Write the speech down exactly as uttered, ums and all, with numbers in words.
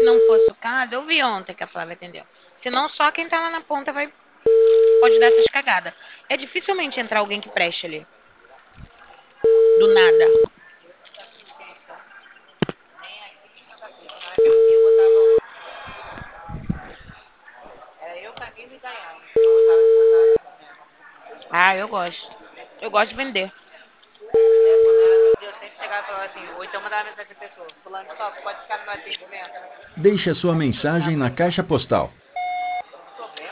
não fosse o caso, eu vi ontem que a Flávia atendeu. Senão só quem tá lá na ponta vai pode dar essas cagadas. É dificilmente entrar alguém que preste ali. Do nada. Era eu, Camila e Dayane. Ah, eu gosto. Eu gosto de vender. Eu sempre chegava e falava assim, ou então mandava mensagem pra pessoa. Fulano de tal, pode ficar no meu atendimento. Deixe a sua mensagem na caixa postal